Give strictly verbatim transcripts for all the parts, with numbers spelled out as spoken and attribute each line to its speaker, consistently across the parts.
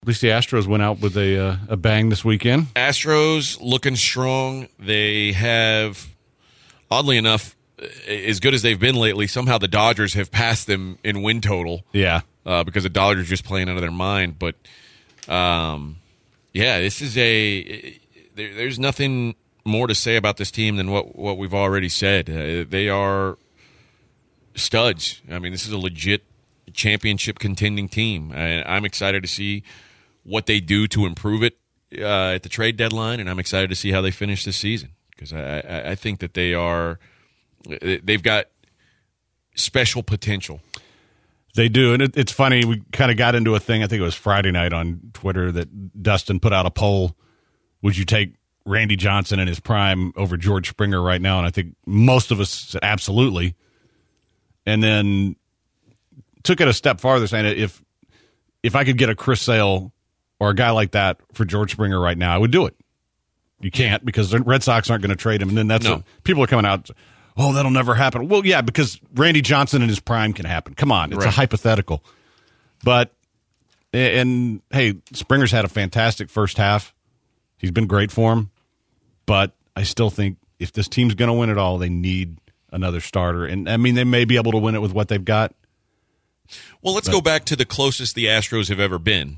Speaker 1: At least the Astros went out with a uh, a bang this weekend.
Speaker 2: Astros looking strong. They have, oddly enough, as good as they've been lately, somehow the Dodgers have passed them in win total.
Speaker 1: Yeah.
Speaker 2: Uh, because the Dodgers just playing out of their mind. But, um, yeah, this is a there, – there's nothing more to say about this team than what, what we've already said. Uh, they are studs. I mean, this is a legit championship contending team. I, I'm excited to see what they do to improve it uh, at the trade deadline, and I'm excited to see how they finish this season because I, I, I think that they are – they've got special potential.
Speaker 1: They do, and it, it's funny. We kind of got into a thing, I think it was Friday night on Twitter, that Dustin put out a poll. Would you take Randy Johnson in his prime over George Springer right now? And I think most of us said absolutely. And then took it a step farther, saying if if I could get a Chris Sale or a guy like that for George Springer right now, I would do it. You can't because the Red Sox aren't going to trade him. And then that's
Speaker 2: no.
Speaker 1: a, people are coming out, oh, that'll never happen. Well, yeah, because Randy Johnson in his prime can happen. Come on, it's
Speaker 2: right.
Speaker 1: a hypothetical. But, and, hey, Springer's had a fantastic first half. He's been great for him. But I still think if this team's going to win it all, they need another starter. And, I mean, they may be able to win it with what they've got.
Speaker 2: Well, let's
Speaker 1: but,
Speaker 2: go back to the closest the Astros have ever been.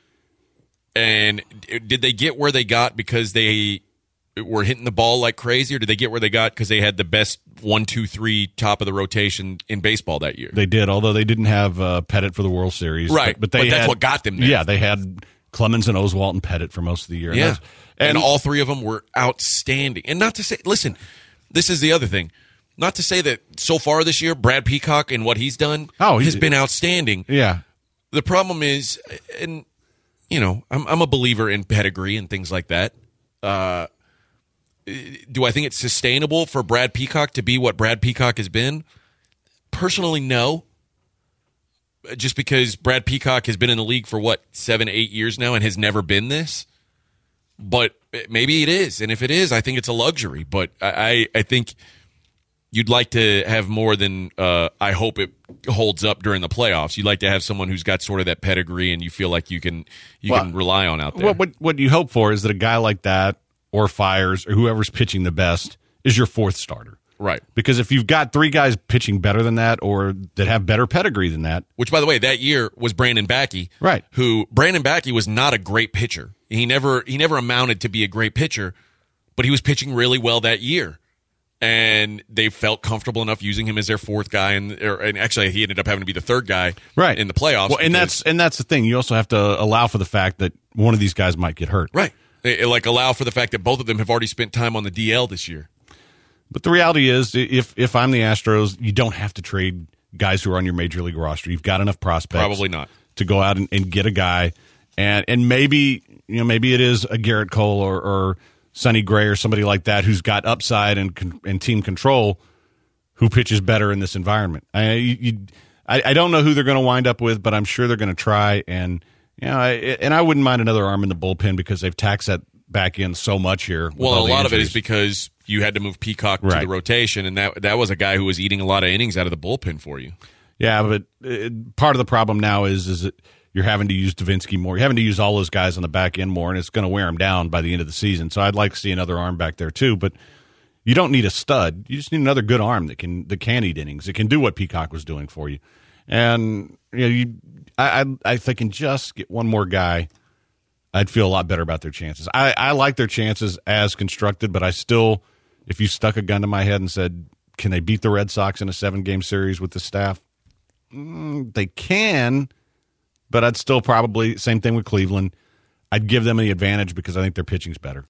Speaker 2: And did they get where they got because they were hitting the ball like crazy, or did they get where they got because they had the best one, two, three top of the rotation in baseball that year?
Speaker 1: They did, although they didn't have uh, Pettit for the World Series.
Speaker 2: Right,
Speaker 1: but, but, they
Speaker 2: but that's
Speaker 1: had,
Speaker 2: what got them there.
Speaker 1: Yeah, they had Clemens and Oswalt and Pettit for most of the year.
Speaker 2: Yeah,
Speaker 1: and,
Speaker 2: and,
Speaker 1: and
Speaker 2: all three of them were outstanding. And not to say, listen, this is the other thing. Not to say that so far this year, Brad Peacock and what he's done
Speaker 1: oh,
Speaker 2: has been outstanding.
Speaker 1: Yeah.
Speaker 2: The problem is, and you know, I'm, I'm a believer in pedigree and things like that. Uh, do I think it's sustainable for Brad Peacock to be what Brad Peacock has been? Personally, no. Just because Brad Peacock has been in the league for, what, seven, eight years now and has never been this? But maybe it is. And if it is, I think it's a luxury. But I, I think you'd like to have more than uh, I hope it holds up during the playoffs. You'd like to have someone who's got sort of that pedigree and you feel like you can you well, can rely on out there.
Speaker 1: What, what what you hope for is that a guy like that or Fires or whoever's pitching the best is your fourth starter.
Speaker 2: Right.
Speaker 1: Because if you've got three guys pitching better than that or that have better pedigree than that.
Speaker 2: Which, by the way, that year was Brandon Backey.
Speaker 1: Right.
Speaker 2: Who Brandon Backey was not a great pitcher. He never he never amounted to be a great pitcher, but he was pitching really well that year. And they felt comfortable enough using him as their fourth guy, and or, and actually he ended up having to be the third guy
Speaker 1: right.
Speaker 2: in the playoffs.
Speaker 1: Well, and that's and that's the thing. You also have to allow for the fact that one of these guys might get hurt.
Speaker 2: Right. It, like allow for the fact that both of them have already spent time on the D L this year.
Speaker 1: But the reality is, if if I'm the Astros, you don't have to trade guys who are on your major league roster. You've got enough prospects.
Speaker 2: Probably not.
Speaker 1: To go out and, and get a guy, and and maybe you know maybe it is a Garrett Cole or. or Sonny Gray or somebody like that who's got upside and and team control who pitches better in this environment. I you, I, I don't know who they're going to wind up with, but I'm sure they're going to try. And you know, I, and I wouldn't mind another arm in the bullpen because they've taxed that back in so much here.
Speaker 2: Well, a lot
Speaker 1: injuries.
Speaker 2: of it is because you had to move Peacock
Speaker 1: right.
Speaker 2: to the rotation, and that that was a guy who was eating a lot of innings out of the bullpen for you.
Speaker 1: Yeah, but it, part of the problem now is is that you're having to use Davinsky more. You're having to use all those guys on the back end more, and it's going to wear them down by the end of the season. So I'd like to see another arm back there too. But you don't need a stud. You just need another good arm that can that can eat innings. It can do what Peacock was doing for you. And you know, you, I, I, if they can just get one more guy, I'd feel a lot better about their chances. I, I like their chances as constructed, but I still, if you stuck a gun to my head and said, can they beat the Red Sox in a seven-game series with the staff? Mm, they can. But I'd still probably, same thing with Cleveland, I'd give them the advantage because I think their pitching's better.